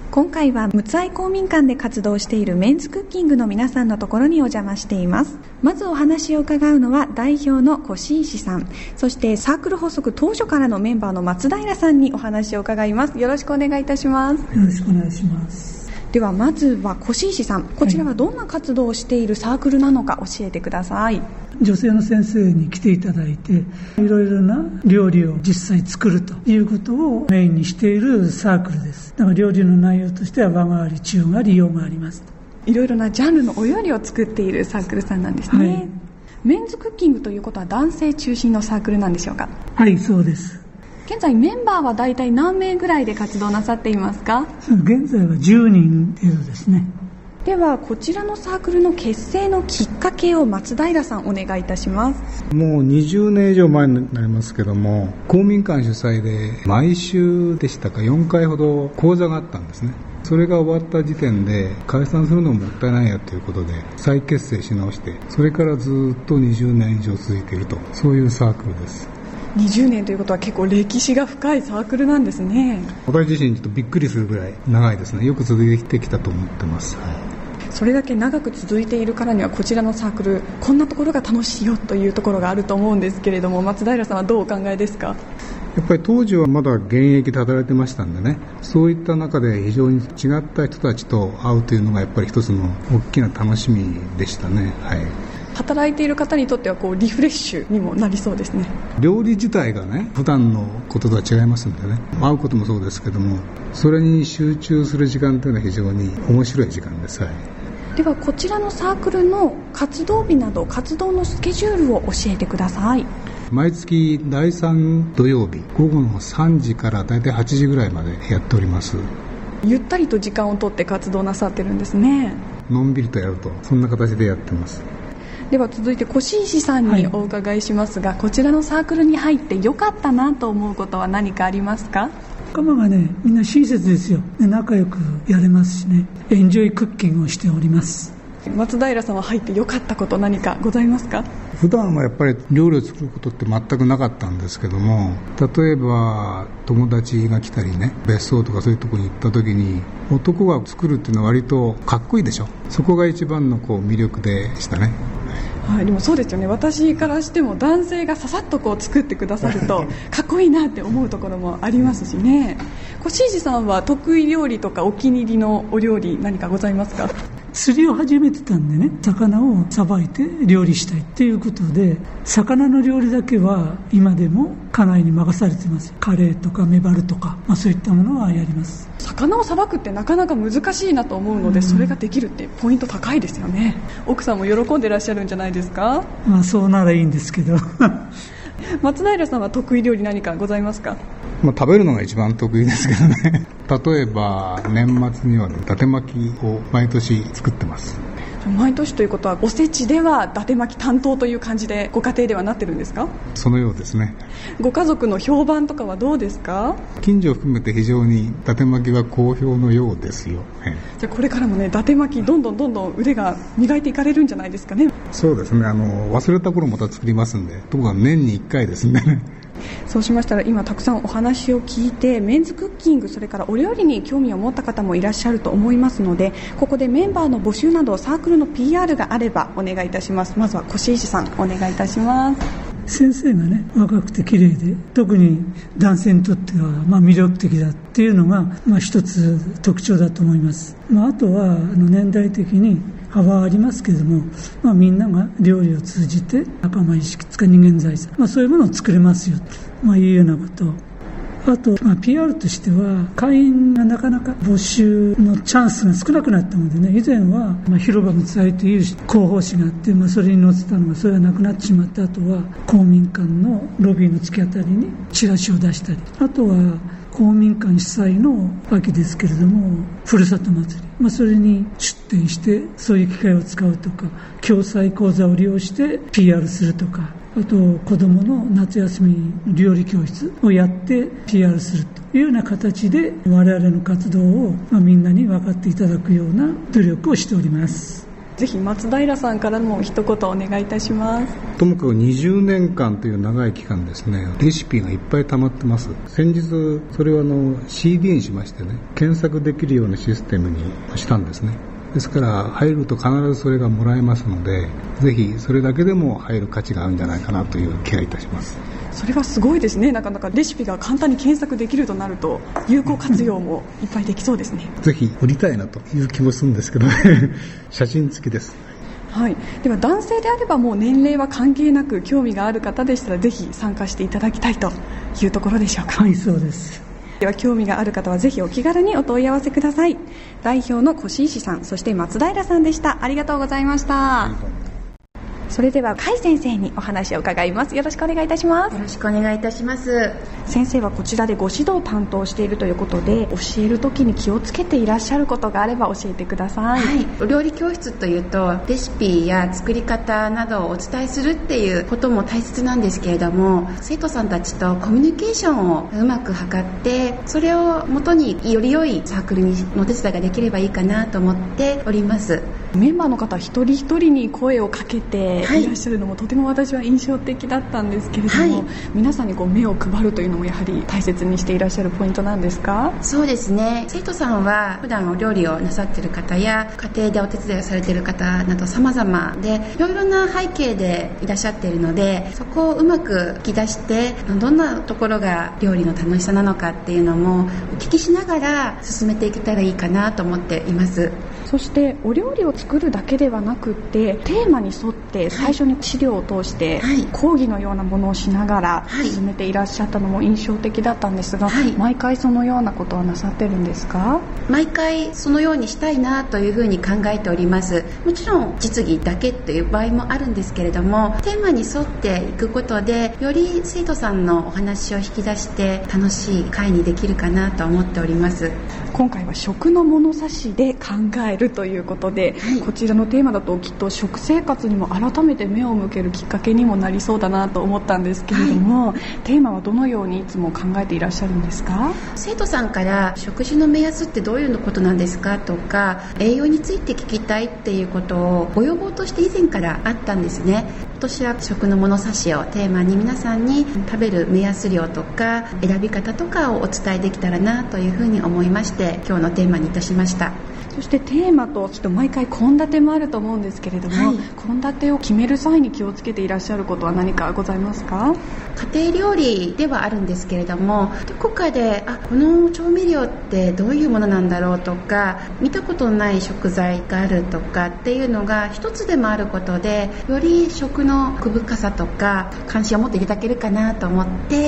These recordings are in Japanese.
今回は陸奥愛公民館で活動しているメンズクッキングの皆さんのところにお邪魔しています。まずお話を伺うのは代表の越石さん、そしてサークル発足当初からのメンバーの松平さんにお話を伺います。よろしくお願いいたします。 よろしくお願いします。 ではまずは越石さん、こちらはどんな活動をしているサークルなのか教えてください。 女性の先生に来ていただいて、いろいろな料理を実際作るということをメインにしているサークルです。だから料理の内容としては和があり中があり洋があります。 いろいろなジャンルのお料理を作っているサークルさんなんですね、はい。メンズクッキングということは男性中心のサークルなんでしょうか？ はい、そうです。 現在メンバーはだいたい何名ぐらいで活動なさっていますか？ 現在は10人程度ですね。 ではこちらのサークルの結成のきっかけを松平さんお願いいたします。 もう20年以上前になりますけども、公民館主催で毎週でしたか4回ほど講座があったんですね。それが終わった時点で解散するのももったいないやということで再結成し直して、それからずっと20年以上続いていると、そういうサークルです。 20年ということは結構歴史が深いサークルなんですね。 私自身ちょっとびっくりするぐらい長いですね。よく続いてきたと思ってます、はい。 それだけ長く続いているからにはこちらのサークルこんなところが楽しいよというところがあると思うんですけれども、松平さんはどうお考えですか？ やっぱり当時はまだ現役で働いてましたんでね、そういった中で非常に違った人たちと会うというのがやっぱり一つの大きな楽しみでしたね、はい。 働いている方にとってはリフレッシュにもなりそうですね。 料理自体がね、普段のこととは違いますんでね、会うこともそうですけども、それに集中する時間というのは非常に面白い時間です、はい。 ではこちらのサークルの活動日など活動のスケジュールを教えてください。 毎月第3土曜日午後の3時からだいたい8時ぐらいまでやっております。 ゆったりと時間をとって活動なさってるんですね。 のんびりとやると、そんな形でやってます。 では続いて越石さんにお伺いしますが、こちらのサークルに入ってよかったなと思うことは何かありますか？ 仲間がね、みんな親切ですよ。仲良くやれますしね、エンジョイクッキングをしております。 松平さんは入ってよかったこと何かございますか？ 普段はやっぱり料理を作ることって全くなかったんですけども、例えば友達が来たりね、別荘とかそういうところに行った時に男が作るっていうのは割とかっこいいでしょ。そこが一番の魅力でしたね。 はい、でもそうですよね。私からしても男性がささっと作ってくださるとかっこいいなって思うところもありますしね。越石さんは得意料理とかお気に入りのお料理何かございますか？ 釣りを始めてたんでね、魚をさばいて料理したいっていうことで、魚の料理だけは今でも家内に任されてます。カレーとかメバルとか、そういったものはやります。 魚をさばくってなかなか難しいなと思うので、それができるってポイント高いですよね。奥さんも喜んでらっしゃるんじゃないですか？ そうならいいんですけど松平さんは得意料理何かございますか？ 食べるのが一番得意ですけどね例えば年末には伊達巻きを毎年作ってます。 毎年ということはおせちでは伊達巻き担当という感じでご家庭ではなってるんですか？ そのようですね。 ご家族の評判とかはどうですか？ 近所を含めて非常に伊達巻きは好評のようですよ。 じゃあこれからもね、伊達巻きどんどん腕が磨いていかれるんじゃないですかね？ そうですね。忘れた頃また作りますんで、ところが年に1回ですねそうしましたら、今たくさんお話を聞いてメンズクッキング、それからお料理に興味を持った方もいらっしゃると思いますので、ここでメンバーの募集などサークルの PR があればお願いいたします。まずは越石さんお願いいたします。 先生がね、若くて綺麗で、特に男性にとっては魅力的だっていうのが一つ特徴だと思います。あとは年代的に幅はありますけれども、みんなが料理を通じて仲間意識つか人間財産、そういうものを作れますよと、いうようなこと。あと、PR としては会員がなかなか募集のチャンスが少なくなったのでね、以前は広場の祭という広報誌があって、それに載ってたのがそれがなくなってしまった後は公民館のロビーの突き当たりにチラシを出したり、あとは公民館主催の秋ですけれどもふるさと祭り、それに出展してそういう機会を使うとか、共済講座を利用して PR するとか、あと子どもの夏休み料理教室をやって PR するというような形で我々の活動をみんなに分かっていただくような努力をしております。 ぜひ松平さんからも一言お願いいたします。 ともかく20年間という長い期間ですね、レシピがいっぱい溜まってます。先日それをCD にしましてね、検索できるようなシステムにしたんですね。ですから入ると必ずそれがもらえますので、ぜひそれだけでも入る価値があるんじゃないかなという気がいたします。 それはすごいですね。なかなかレシピが簡単に検索できるとなると有効活用もいっぱいできそうですね。 ぜひ売りたいなという気もするんですけどね写真付きです。 はい、では男性であればもう年齢は関係なく興味がある方でしたらぜひ参加していただきたいというところでしょうか。 はい、そうです。 では興味がある方はぜひお気軽にお問い合わせください。代表の越石さん、そして松平さんでした。ありがとうございました。それでは甲斐先生にお話を伺います。よろしくお願いいたします。 よろしくお願いいたします。 先生はこちらでご指導を担当しているということで、教えるときに気をつけていらっしゃることがあれば教えてください。 はい、お料理教室というとレシピや作り方などをお伝えするっていうことも大切なんですけれども、生徒さんたちとコミュニケーションをうまく図って、それをもとにより良いサークルのお手伝いができればいいかなと思っております。 メンバーの方一人一人に声をかけていらっしゃるのもとても私は印象的だったんですけれども、皆さんに目を配るというのもやはり大切にしていらっしゃるポイントなんですか？ そうですね。生徒さんは普段お料理をなさっている方や家庭でお手伝いをされている方など様々で、いろいろな背景でいらっしゃっているので、そこをうまく聞き出してどんなところが料理の楽しさなのかっていうのもお聞きしながら進めていけたらいいかなと思っています。 そしてお料理を作るだけではなくってテーマに沿って最初に資料を通して講義のようなものをしながら進めていらっしゃったのも印象的だったんですが、毎回そのようなことはなさってるんですか？ 毎回そのようにしたいなというふうに考えております。もちろん実技だけという場合もあるんですけれども、テーマに沿っていくことでより生徒さんのお話を引き出して楽しい会にできるかなと思っております。 今回は食の物差しで考えるということで、こちらのテーマだときっと食生活にも改めて目を向けるきっかけにもなりそうだなと思ったんですけれども、テーマはどのようにいつも考えていらっしゃるんですか？ 生徒さんから食事の目安ってどういうことなんですかとか、栄養について聞きたいっていうことをご要望として以前からあったんですね。今年は食の物差しをテーマに皆さんに食べる目安量とか選び方とかをお伝えできたらなというふうに思いまして、今日のテーマにいたしました。 そしてテーマときっと毎回献立もあると思うんですけれども、献立を決める際に気をつけていらっしゃることは何かございますか？ 家庭料理ではあるんですけれども、どこかでこの調味料ってどういうものなんだろうとか、見たことのない食材があるとかっていうのが一つでもあることで、より食の奥深さとか関心を持っていただけるかなと思って、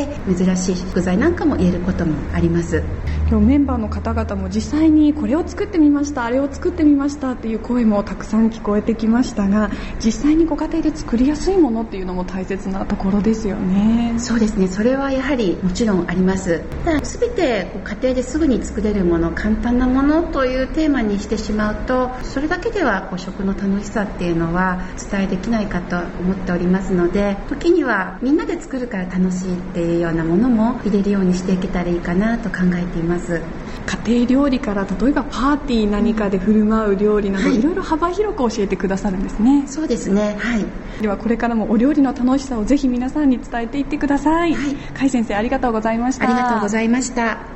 珍しい食材なんかも入れることもあります。 今日メンバーの方々も実際にこれを作ってみました、あれを作ってみましたっていう声もたくさん聞こえてきましたが、実際にご家庭で作りやすいものっていうのも大切なところですよね。 そうですね。それはやはりもちろんあります。ただ全て家庭ですぐに作れるもの、簡単なものというテーマにしてしまうと、それだけでは食の楽しさっていうのは伝えできないかと思っておりますので、時にはみんなで作るから楽しいっていうようなものも入れるようにしていけたらいいかなと考えています。 家庭料理から例えばパーティー何かで振る舞う料理など、いろいろ幅広く教えてくださるんですね。 そうですね。 ではこれからもお料理の楽しさをぜひ皆さんに伝えていってください。甲斐先生、ありがとうございました。 ありがとうございました。